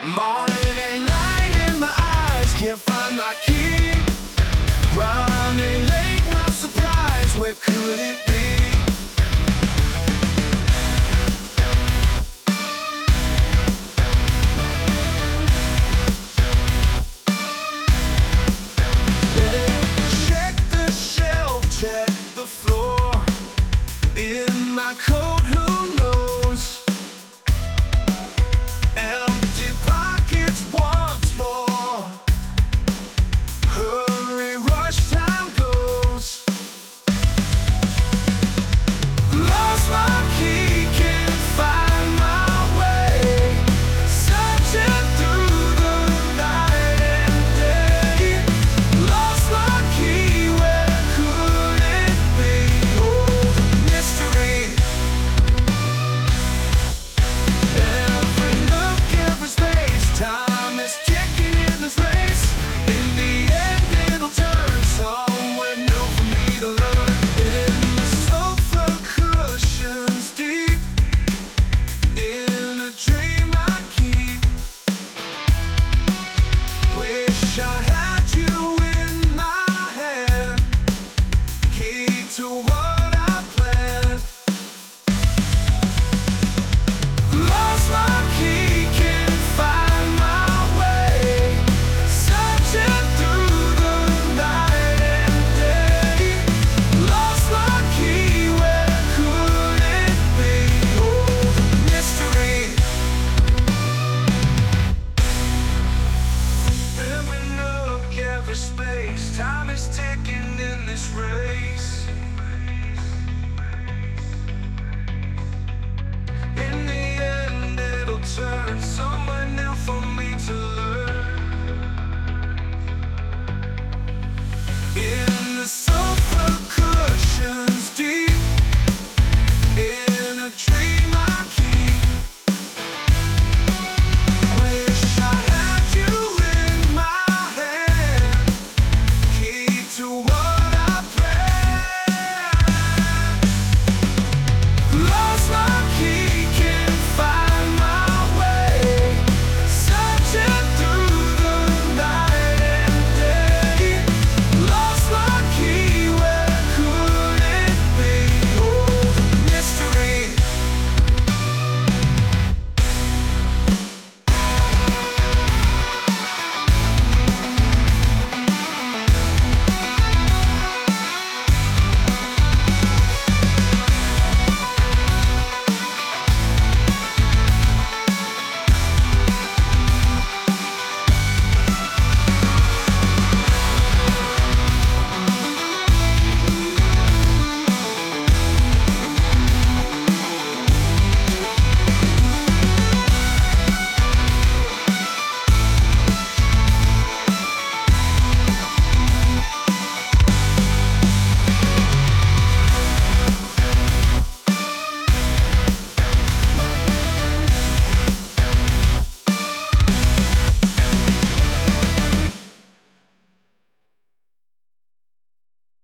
Morning and night in my eyes, can't find my key. Running late, not surprised, where could it be? Check the shelf, check the floor. In my coat, who knows? Empty pockets once more. Hurry, rush, time goes. Lost my key, can't find my way. Searching through the night and day. Lost my key, where could it be? Oh, mystery. Every look, every space, time is ticking in this race. In the end, it'll turn somewhere new for me to learn. In the sofa cushions deep, in a dream I keep. Wish I had you in my hand, key to what I planned. Lost my key, can't find my way. Searching through the night and day. Lost my key, where could it be? Oh, mystery. Every look, every space, time is ticking in this race.